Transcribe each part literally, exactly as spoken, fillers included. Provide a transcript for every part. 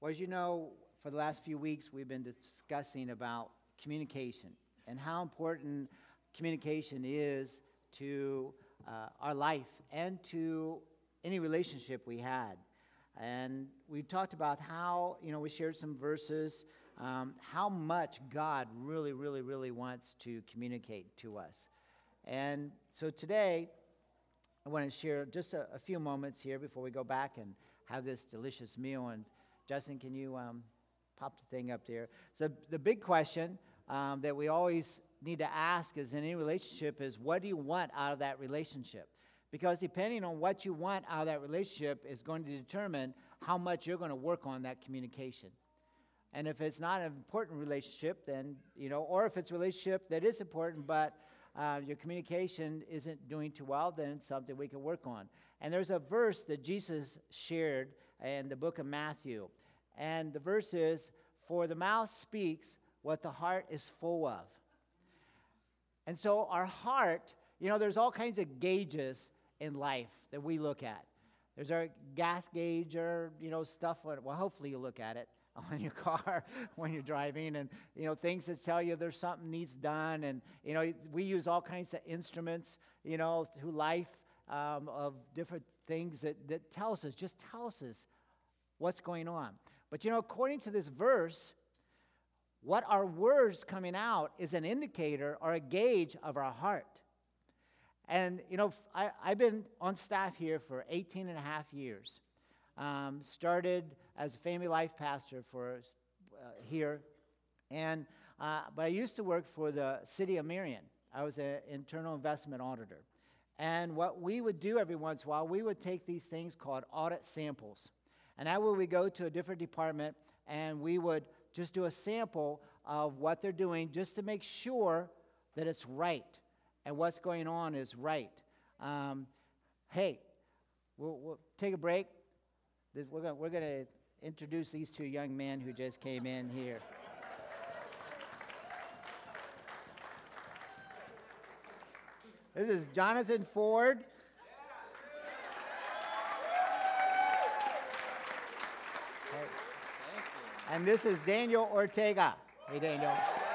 Well, as you know, for the last few weeks, we've been discussing about communication and how important communication is to uh, our life and to any relationship we had. And we talked about how, you know, we shared some verses, um, how much God really, really, really wants to communicate to us. And so today, I want to share just a, a few moments here before we go back and have this delicious meal. And Justin, can you um, pop the thing up there? So the big question um, that we always need to ask is in any relationship is, what do you want out of that relationship? Because depending on what you want out of that relationship is going to determine how much you're going to work on that communication. And if it's not an important relationship, then, you know, or if it's a relationship that is important, but uh, your communication isn't doing too well, then it's something we can work on. And there's a verse that Jesus shared in the book of Matthew. And the verse is, "For the mouth speaks what the heart is full of." And so our heart, you know, there's all kinds of gauges in life that we look at. There's our gas gauge or, you know, stuff. Well, hopefully you look at it on your car when you're driving, and, you know, things that tell you there's something needs done. And, you know, we use all kinds of instruments, you know, through life um, of different things that, that tells us, just tells us what's going on. But, you know, according to this verse, what our words coming out is an indicator or a gauge of our heart. And, you know, I, I've been on staff here for eighteen and a half years. Um, started as a family life pastor for uh, here. And, uh, but I used to work for the city of Marion. I was an internal investment auditor. And what we would do every once in a while, we would take these things called audit samples. And that way we go to a different department and we would just do a sample of what they're doing just to make sure that it's right and what's going on is right. Um, hey, we'll, we'll take a break. This, we're going we're to introduce these two young men who just came in here. This is Jonathan Ford. And this is Daniel Ortega. Hey, Daniel.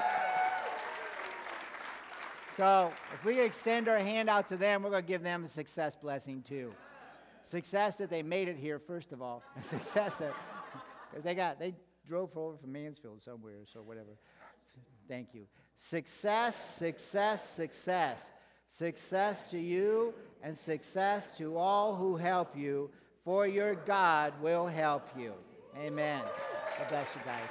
So if we extend our hand out to them, we're going to give them a success blessing too. Success that they made it here, first of all. Success that, because they got, they drove over from Mansfield somewhere, so whatever. Thank you. Success, success, success. Success to you and success to all who help you, for your God will help you. Amen. God bless you guys.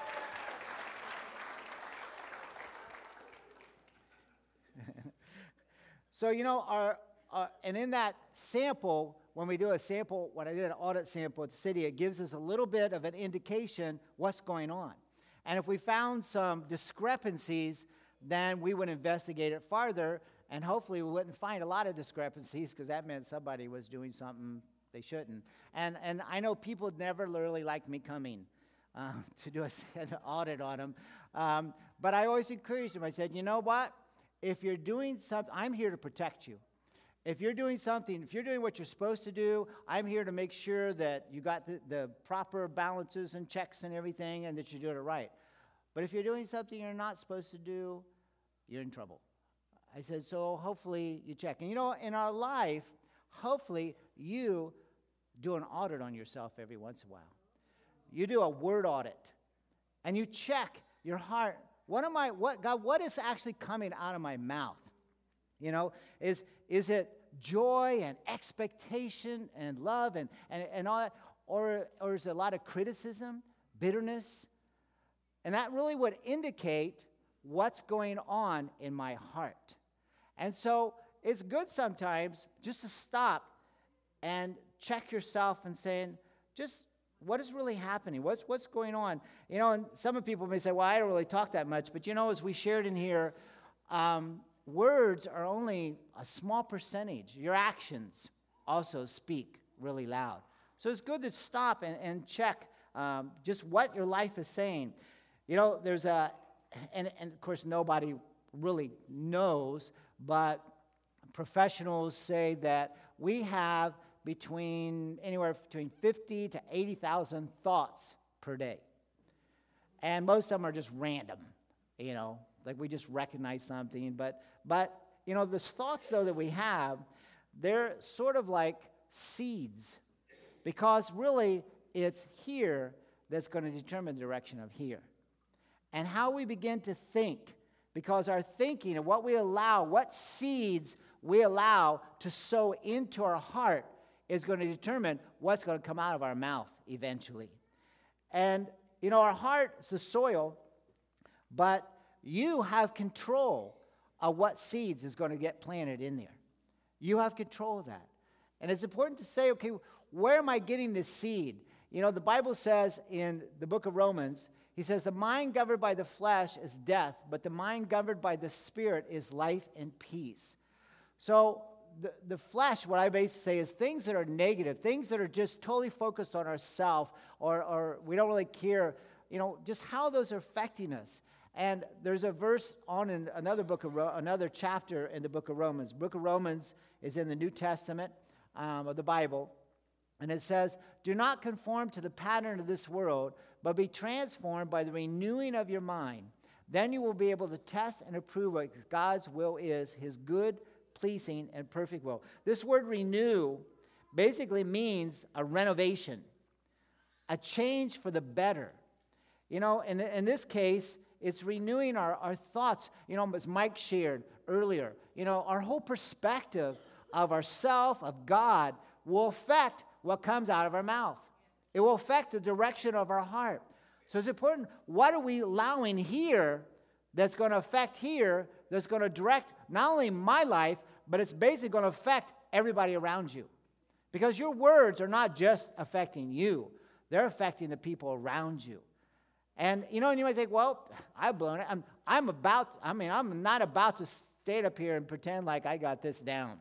So, you know, our, uh, and in that sample, when we do a sample, when I did an audit sample at the city, it gives us a little bit of an indication what's going on. And if we found some discrepancies, then we would investigate it farther, and hopefully we wouldn't find a lot of discrepancies because that meant somebody was doing something they shouldn't. And and I know people never really like me coming uh, to do a, an audit on them, um, but I always encourage them. I said, you know what? If you're doing something, I'm here to protect you. If you're doing something, if you're doing what you're supposed to do, I'm here to make sure that you got the, the proper balances and checks and everything and that you're doing it right. But if you're doing something you're not supposed to do, you're in trouble. I said, so hopefully you check. And you know, in our life, hopefully you do an audit on yourself every once in a while. You do a word audit and you check your heart. What am I, what, God, what is actually coming out of my mouth? You know, is is it joy and expectation and love and, and, and all that? Or, or is it a lot of criticism, bitterness? And that really would indicate what's going on in my heart. And so it's good sometimes just to stop and check yourself and saying, just what is really happening? What's what's going on? You know, and some people may say, well, I don't really talk that much. But, you know, as we shared in here, um, words are only a small percentage. Your actions also speak really loud. So it's good to stop and, and check um, just what your life is saying. You know, there's a, and, and of course nobody really knows, but professionals say that we have between, anywhere between fifty to eighty thousand thoughts per day. and most of them are just random, you know, like we just recognize something. But, but you know, the thoughts, though, that we have, they're sort of like seeds, because really it's here that's going to determine the direction of here. And how we begin to think, because our thinking and what we allow, what seeds we allow to sow into our heart is going to determine what's going to come out of our mouth eventually. And, you know, our heart is the soil, but you have control of what seeds is going to get planted in there. You have control of that. And it's important to say, okay, where am I getting this seed? You know, the Bible says in the book of Romans, he says, the mind governed by the flesh is death, but the mind governed by the Spirit is life and peace. So the, the flesh, what I basically say, is things that are negative, things that are just totally focused on ourselves, or, or we don't really care, you know, just how those are affecting us. And there's a verse on in another book of Ro- another chapter in the book of Romans. The book of Romans is in the New Testament um, of the Bible, and it says, do not conform to the pattern of this world, but be transformed by the renewing of your mind. Then you will be able to test and approve what God's will is, his good, pleasing, and perfect will. This word renew basically means a renovation, a change for the better. You know, in, the, in this case, it's renewing our, our thoughts. You know, as Mike shared earlier, you know, our whole perspective of ourself, of God, will affect what comes out of our mouth. It will affect the direction of our heart. So it's important, what are we allowing here that's going to affect here, that's going to direct not only my life, but it's basically going to affect everybody around you. Because your words are not just affecting you, they're affecting the people around you. And, you know, and you might think, well, I've blown it. I'm, I'm about, I mean, I'm not about to stand up here and pretend like I got this down.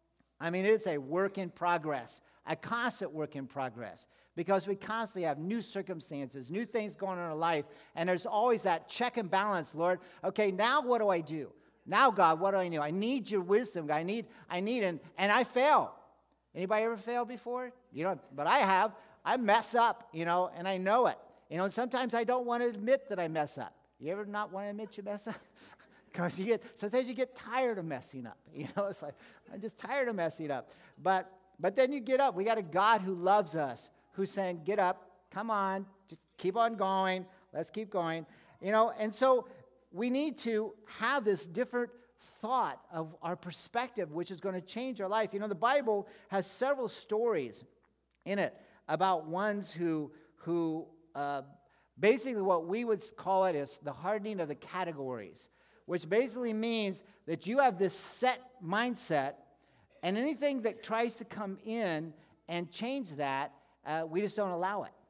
I mean, it's a work in progress, a constant work in progress, because we constantly have new circumstances, new things going on in our life, and there's always that check and balance, Lord. Okay, now what do I do? Now, God, what do I do? I need your wisdom, God. I need, I need, and, and I fail. Anybody ever failed before? You know, but I have. I mess up, you know, and I know it. You know, and sometimes I don't want to admit that I mess up. You ever not want to admit you mess up? Because you get, sometimes you get tired of messing up. You know, it's like, I'm just tired of messing up. But but then you get up. We got a God who loves us, who's saying, get up, come on, just keep on going. Let's keep going. You know, and so we need to have this different thought of our perspective, which is going to change our life. You know, the Bible has several stories in it about ones who, who uh, basically what we would call it is the hardening of the categories, which basically means that you have this set mindset, and anything that tries to come in and change that, uh, we just don't allow it.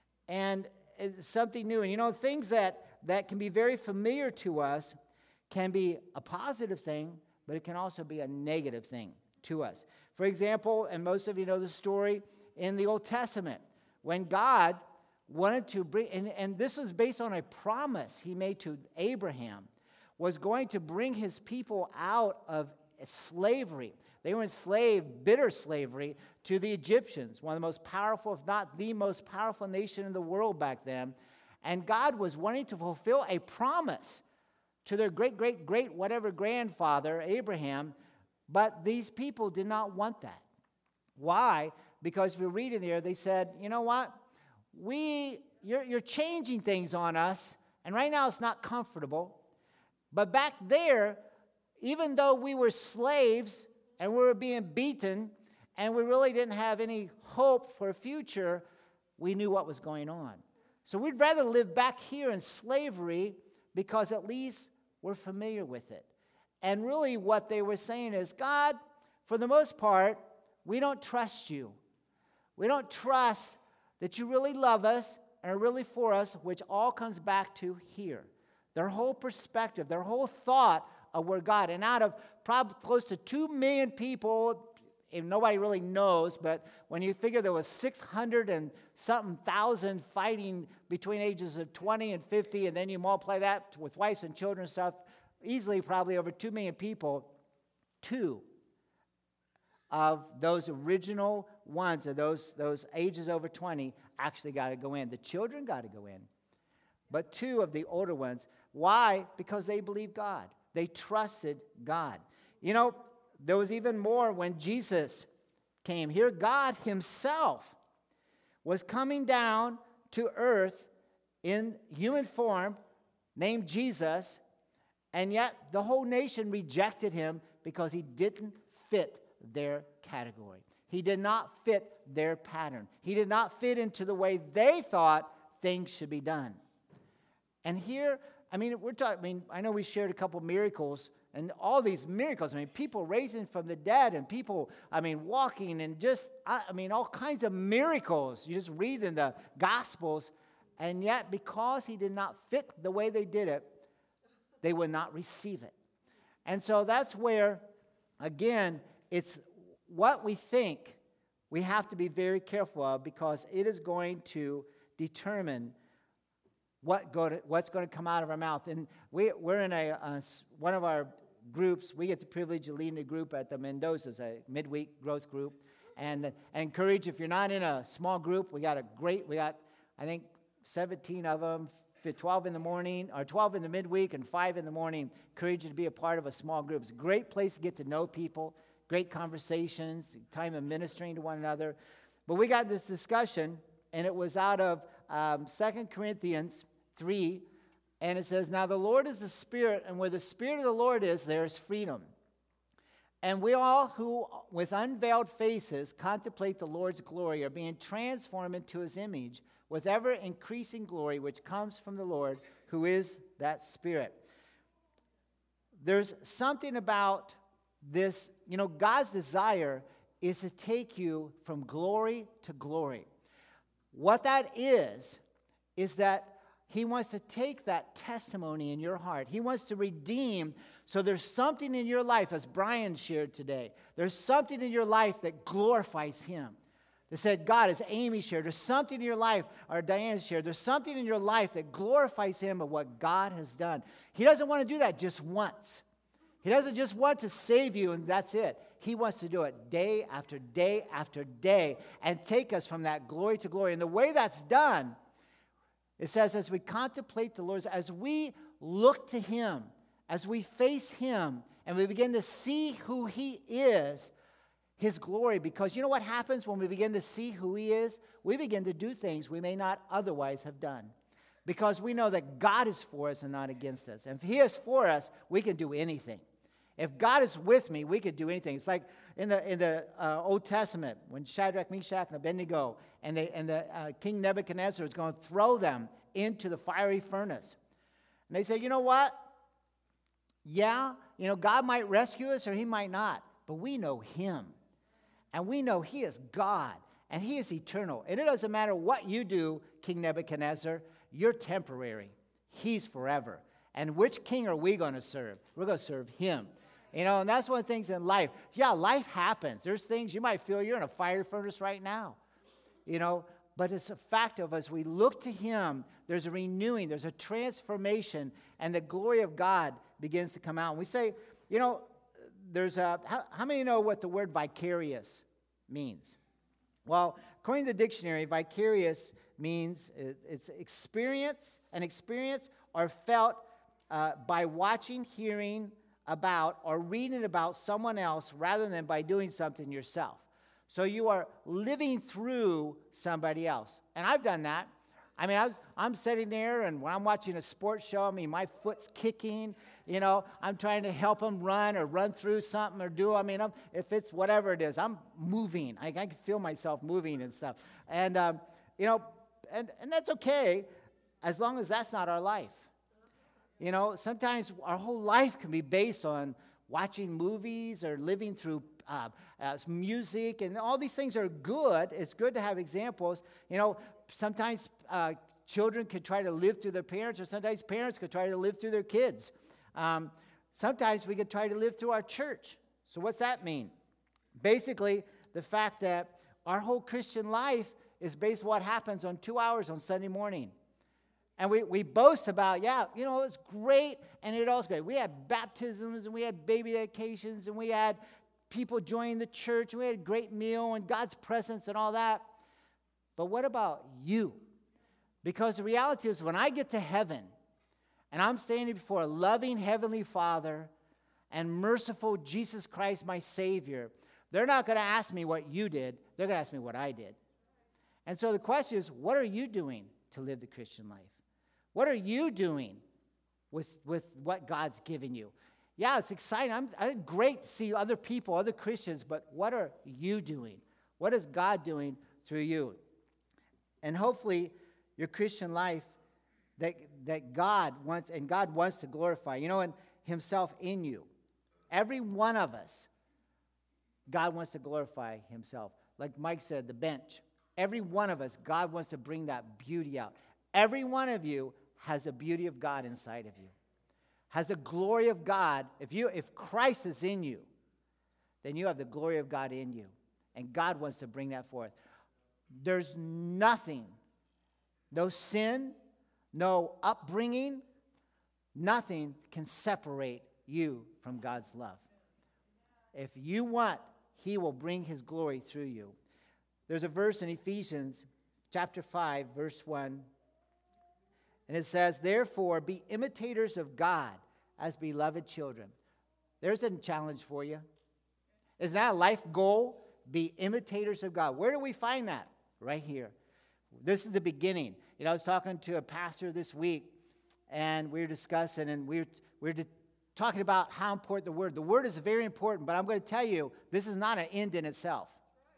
And it's something new. And you know, things that, that can be very familiar to us can be a positive thing, but it can also be a negative thing to us. For example, and most of you know the story in the Old Testament, when God wanted to bring, and, and this was based on a promise he made to Abraham, was going to bring his people out of slavery. They were enslaved, bitter slavery, to the Egyptians, one of the most powerful, if not the most powerful nation in the world back then. And God was wanting to fulfill a promise to their great, great, great, whatever grandfather, Abraham, but these people did not want that. Why? Because if you read in there, they said, you know what? We, you're, you're changing things on us, and right now it's not comfortable. But back there, even though we were slaves and we were being beaten and we really didn't have any hope for a future, we knew what was going on. So we'd rather live back here in slavery because at least we're familiar with it. And really what they were saying is, God, for the most part, we don't trust you. We don't trust that you really love us and are really for us, which all comes back to here. Their whole perspective, their whole thought of where God, and out of probably close to two million people, and nobody really knows, but when you figure there was six hundred and something thousand fighting between ages of twenty and fifty, and then you multiply that with wives and children and stuff, easily probably over two million people, two of those original ones, of those, those ages over twenty, actually got to go in. The children got to go in. but two of the older ones. Why? Because they believed God. They trusted God. You know, there was even more when Jesus came. Here, God himself was coming down to earth in human form, named Jesus, and yet the whole nation rejected him because he didn't fit their category. He did not fit their pattern. He did not fit into the way they thought things should be done. And here, I mean, we're talking, I mean, I know we shared a couple miracles, and all these miracles, I mean, people raising from the dead, and people, I mean, walking, and just, I, I mean, all kinds of miracles. You just read in the Gospels, and yet because he did not fit the way they did it, they would not receive it. And so that's where, again, it's what we think we have to be very careful of, because it is going to determine what go to, what's going to come out of our mouth. And we, we're in a uh, one of our groups. We get the privilege of leading a group at the Mendoza's, a midweek growth group. And, and encourage, if you're not in a small group, we got a great, we got, I think, seventeen of them, twelve in the morning, or twelve in the midweek and five in the morning. Encourage you to be a part of a small group. It's a great place to get to know people, great conversations, time of ministering to one another. But we got this discussion, and it was out of um, Second Corinthians three, and it says, "Now the Lord is the Spirit, and where the Spirit of the Lord is, there is freedom. And we all who, with unveiled faces, contemplate the Lord's glory, are being transformed into his image, with ever-increasing glory, which comes from the Lord, who is that Spirit." There's something about this, you know, God's desire is to take you from glory to glory. What that is, is that he wants to take that testimony in your heart. He wants to redeem. So there's something in your life, as Brian shared today, there's something in your life that glorifies him. They said, God, as Amy shared, there's something in your life, or Diane shared, there's something in your life that glorifies him of what God has done. He doesn't want to do that just once. He doesn't just want to save you and that's it. He wants to do it day after day after day and take us from that glory to glory. And the way that's done, it says, as we contemplate the Lord, as we look to him, as we face him, and we begin to see who he is, his glory, because you know what happens when we begin to see who he is? We begin to do things we may not otherwise have done, because we know that God is for us and not against us. And if he is for us, we can do anything. If God is with me, we can do anything. It's like in the in the uh, Old Testament, when Shadrach, Meshach, and Abednego, and, they, and the uh, King Nebuchadnezzar is going to throw them into the fiery furnace. And they say, you know what? Yeah, you know, God might rescue us or he might not, but we know him. And we know he is God, and he is eternal. And it doesn't matter what you do, King Nebuchadnezzar, you're temporary. He's forever. And which king are we going to serve? We're going to serve him. You know, and that's one of the things in life. Yeah, life happens. There's things you might feel you're in a fire furnace right now. You know, but it's a fact of as we look to him, there's a renewing, there's a transformation, and the glory of God begins to come out. And we say, you know, there's a, how, how many know what the word vicarious means? Well, according to the dictionary, vicarious means it, it's experience, an experience or felt uh, by watching, hearing about, or reading about someone else rather than by doing something yourself. So you are living through somebody else. And I've done that. I mean, I was, I'm sitting there, and when I'm watching a sports show, I mean, my foot's kicking. You know, I'm trying to help them run or run through something or do. I mean, I'm, if it's whatever it is, I'm moving. I, I can feel myself moving and stuff. And, um, you know, and, and that's okay as long as that's not our life. You know, sometimes our whole life can be based on watching movies or living through uh, uh, music, and all these things are good. It's good to have examples. You know, sometimes uh, children could try to live through their parents, or sometimes parents could try to live through their kids. Um, sometimes we could try to live through our church. So what's that mean? Basically, the fact that our whole Christian life is based on what happens on two hours on Sunday morning. And we, we boast about, yeah, you know, it's great, and it all's great. We had baptisms, and we had baby dedications, and we had people joining the church, and we had a great meal, and God's presence and all that. But what about you? Because the reality is, when I get to heaven, and I'm standing before a loving Heavenly Father and merciful Jesus Christ, my Savior, they're not going to ask me what you did. They're going to ask me what I did. And so the question is, what are you doing to live the Christian life? What are you doing with, with what God's given you? Yeah, it's exciting. I'm, I'm great to see other people, other Christians, but what are you doing? What is God doing through you? And hopefully your Christian life that, that God wants, and God wants to glorify, you know, and himself in you. Every one of us, God wants to glorify himself. Like Mike said, the bench. Every one of us, God wants to bring that beauty out. Every one of you has the beauty of God inside of you. Has the glory of God. If you, if Christ is in you, then you have the glory of God in you. And God wants to bring that forth. There's nothing, no sin, no upbringing, nothing can separate you from God's love. If you want, he will bring his glory through you. There's a verse in Ephesians chapter five, verse one. And it says, therefore, be imitators of God as beloved children. There's a challenge for you. Isn't that a life goal? Be imitators of God. Where do we find that? Right here. This is the beginning. You know, I was talking to a pastor this week, and we were discussing, and we were, we were talking about how important the Word. The Word is very important, but I'm going to tell you, this is not an end in itself.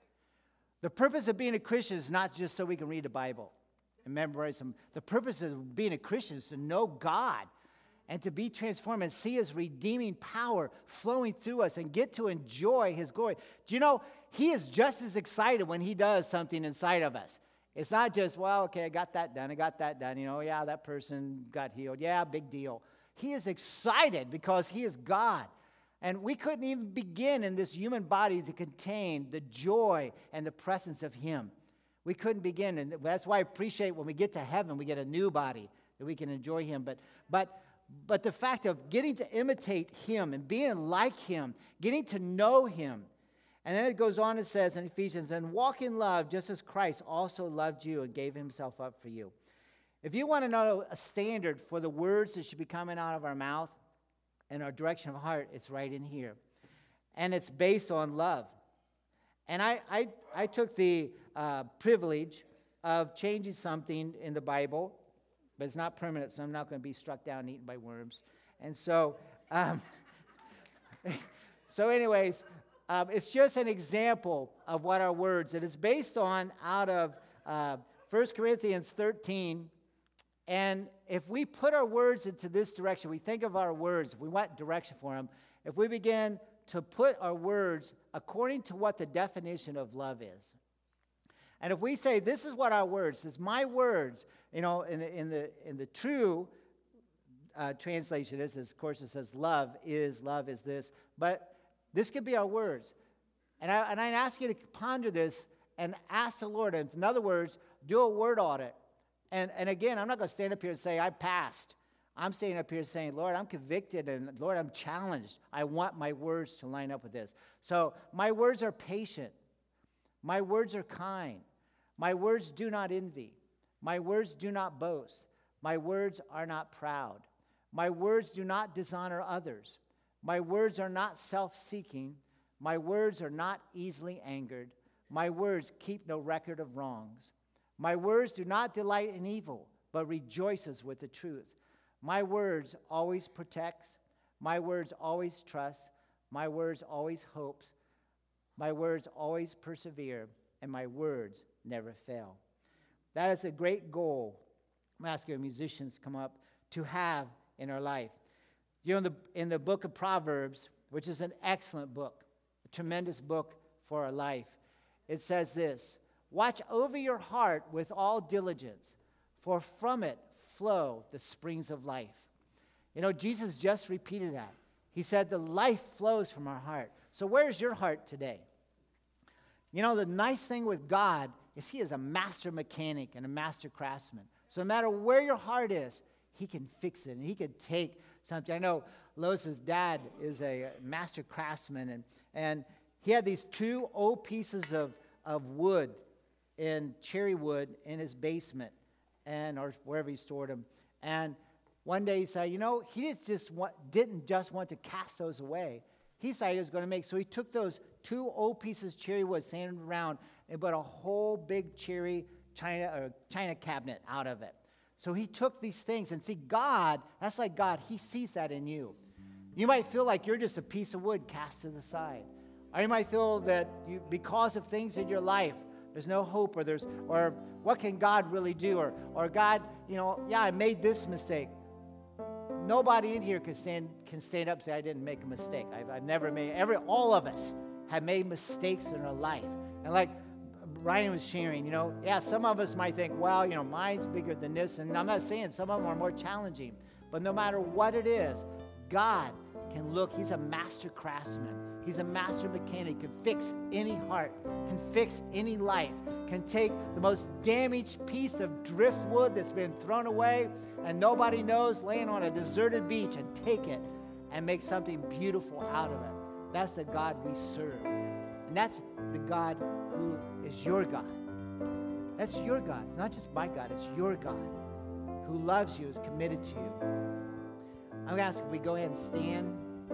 The purpose of being a Christian is not just so we can read the Bible and memorize them. The purpose of being a Christian is to know God and to be transformed and see his redeeming power flowing through us and get to enjoy his glory. Do you know, he is just as excited when he does something inside of us. It's not just, well, okay, I got that done, I got that done. You know, yeah, that person got healed. Yeah, big deal. He is excited because he is God. And we couldn't even begin in this human body to contain the joy and the presence of him. We couldn't begin, and that's why I appreciate when we get to heaven, we get a new body that we can enjoy him. But, but, but the fact of getting to imitate him and being like him, getting to know him. And then it goes on, it says in Ephesians, and walk in love just as Christ also loved you and gave himself up for you. If you want to know a standard for the words that should be coming out of our mouth and our direction of heart, it's right in here. And it's based on love. And I, I, I took the uh, privilege of changing something in the Bible, but it's not permanent, so I'm not going to be struck down and eaten by worms. And so, um, so anyways, um, it's just an example of what our words, it is based on out of uh, First Corinthians thirteen. And if we put our words into this direction, we think of our words, if we want direction for them, if we begin to put our words according to what the definition of love is. And if we say, this is what our words, this is my words, you know, in the, in the, in the true uh, translation is, of course, it says love is, love is this, but this could be our words. And I, and I ask you to ponder this and ask the Lord, and in other words, do a word audit. And, and again, I'm not going to stand up here and say, I passed. I'm standing up here saying, Lord, I'm convicted, and Lord, I'm challenged. I want my words to line up with this. So my words are patient. My words are kind. My words do not envy. My words do not boast. My words are not proud. My words do not dishonor others. My words are not self-seeking. My words are not easily angered. My words keep no record of wrongs. My words do not delight in evil, but rejoices with the truth. My words always protects. My words always trust. My words always hopes. My words always persevere. And my words never fail. That is a great goal. I'm asking our musicians to come up to have in our life. You know, in the, in the book of Proverbs, which is an excellent book, a tremendous book for our life, it says this, watch over your heart with all diligence, for from it flow the springs of life. You know, Jesus just repeated that. He said the life flows from our heart. So where's your heart today? You know, the nice thing with God is he is a master mechanic and a master craftsman. So no matter where your heart is, he can fix it and he can take something. I know Lois's dad is a master craftsman, and, and he had these two old pieces of, of wood, in cherry wood, in his basement. and or wherever he stored them. And one day he said, you know, he didn't just want, didn't just want to cast those away. He decided he was going to make, so he took those two old pieces of cherry wood, sanded around, and put a whole big cherry china or china cabinet out of it. So he took these things, and see, God, that's like God. He sees that in you. You might feel like you're just a piece of wood cast to the side. Or you might feel that you, because of things in your life, there's no hope, or there's, or what can God really do? Or, or God, you know, yeah, I made this mistake. Nobody in here can stand can stand up and say, I didn't make a mistake. I've, I've never made, every, all of us have made mistakes in our life. And like Ryan was sharing, you know, yeah, some of us might think, well, you know, mine's bigger than this. And I'm not saying some of them are more challenging. But no matter what it is, God can look. He's a master craftsman. He's a master mechanic, can fix any heart, can fix any life, can take the most damaged piece of driftwood that's been thrown away and nobody knows, laying on a deserted beach, and take it and make something beautiful out of it. That's the God we serve. And that's the God who is your God. That's your God. It's not just my God, it's your God who loves you, is committed to you. I'm going to ask if we go ahead and stand.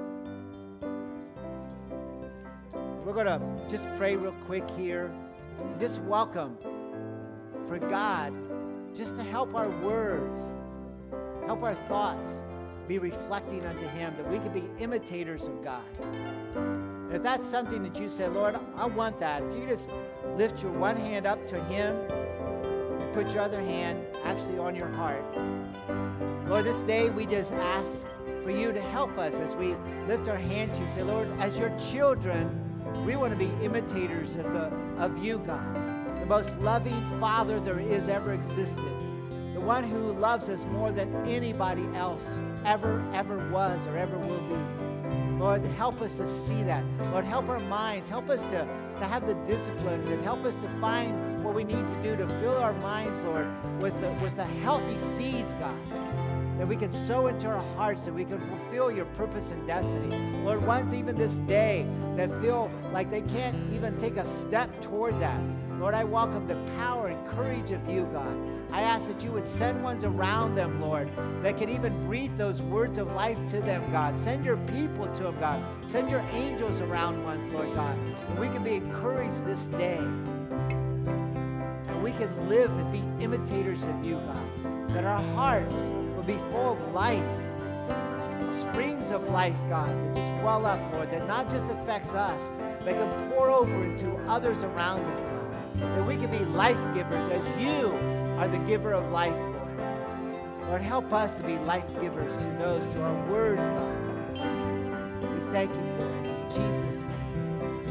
We're going to just pray real quick here. Just welcome for God just to help our words, help our thoughts be reflecting unto Him, that we can be imitators of God. And if that's something that you say, Lord, I want that. If you just lift your one hand up to Him and put your other hand actually on your heart. Lord, this day we just ask for you to help us as we lift our hand to you. Say, Lord, as your children, we want to be imitators of the of you, God, the most loving Father there is ever existed, the one who loves us more than anybody else ever, ever was or ever will be. Lord, help us to see that. Lord, help our minds. Help us to, to have the disciplines, and help us to find what we need to do to fill our minds, Lord, with the, with the healthy seeds, God, that we can sow into our hearts, that we can fulfill your purpose and destiny. Lord, ones even this day that feel like they can't even take a step toward that. Lord, I welcome the power and courage of you, God. I ask that you would send ones around them, Lord, that can even breathe those words of life to them, God. Send your people to them, God. Send your angels around ones, Lord God. And we can be encouraged this day. And we can live and be imitators of you, God. That our hearts be full of life, springs of life, God, that just well up, Lord, that not just affects us, but can pour over into others around us, God, that we can be life givers as you are the giver of life, Lord. Lord, help us to be life givers to those, to our words, God. We thank you for it. In Jesus' name,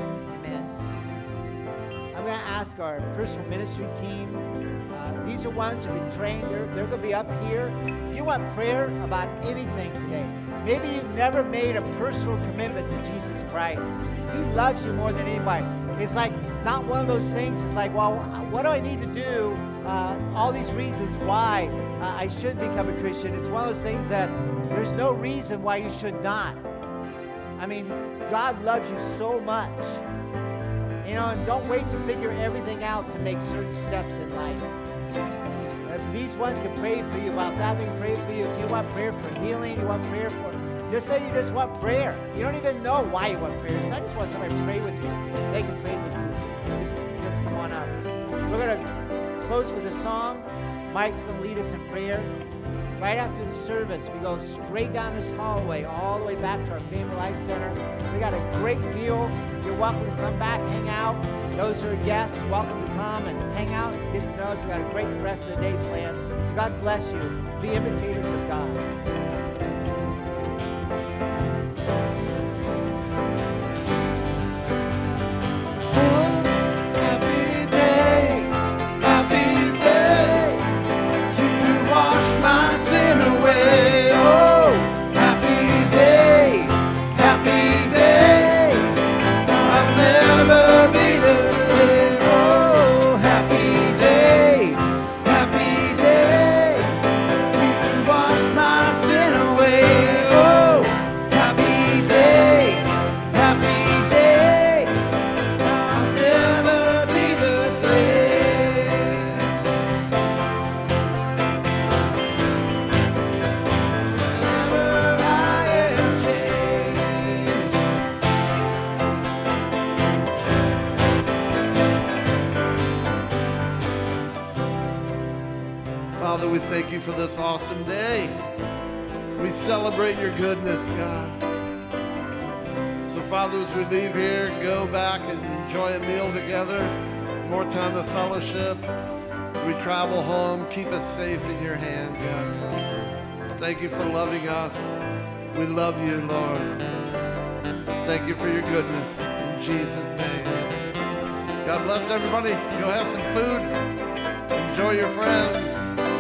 amen. I'm going to ask our personal ministry team. Uh, these are ones who've been trained. They're, they're going to be up here. If you want prayer about anything today, maybe you've never made a personal commitment to Jesus Christ. He loves you more than anybody. It's like not one of those things. It's like, well, what do I need to do? Uh, all these reasons why uh, I should become a Christian. It's one of those things that there's no reason why you should not. I mean, God loves you so much. You know, and don't wait to figure everything out to make certain steps in life. If these ones can pray for you about that, they can pray for you. If you want prayer for healing, you want prayer for, just say you just want prayer. You don't even know why you want prayer. So I just want somebody to pray with you. They can pray with you. Just, just come on up. We're going to close with a song. Mike's going to lead us in prayer. Right after the service, we go straight down this hallway, all the way back to our Family Life Center. We got a great meal. You're welcome to come back, hang out. Those who are guests, welcome to come and hang out, get to know us. We got a great rest of the day planned. So God bless you. Be imitators of God. Sin Father, we thank you for this awesome day. We celebrate your goodness, God. So, Father, as we leave here, go back and enjoy a meal together, more time of fellowship. As we travel home, keep us safe in your hand, God. Thank you for loving us. We love you, Lord. Thank you for your goodness. In Jesus' name. God bless everybody. Go have some food. Enjoy your friends.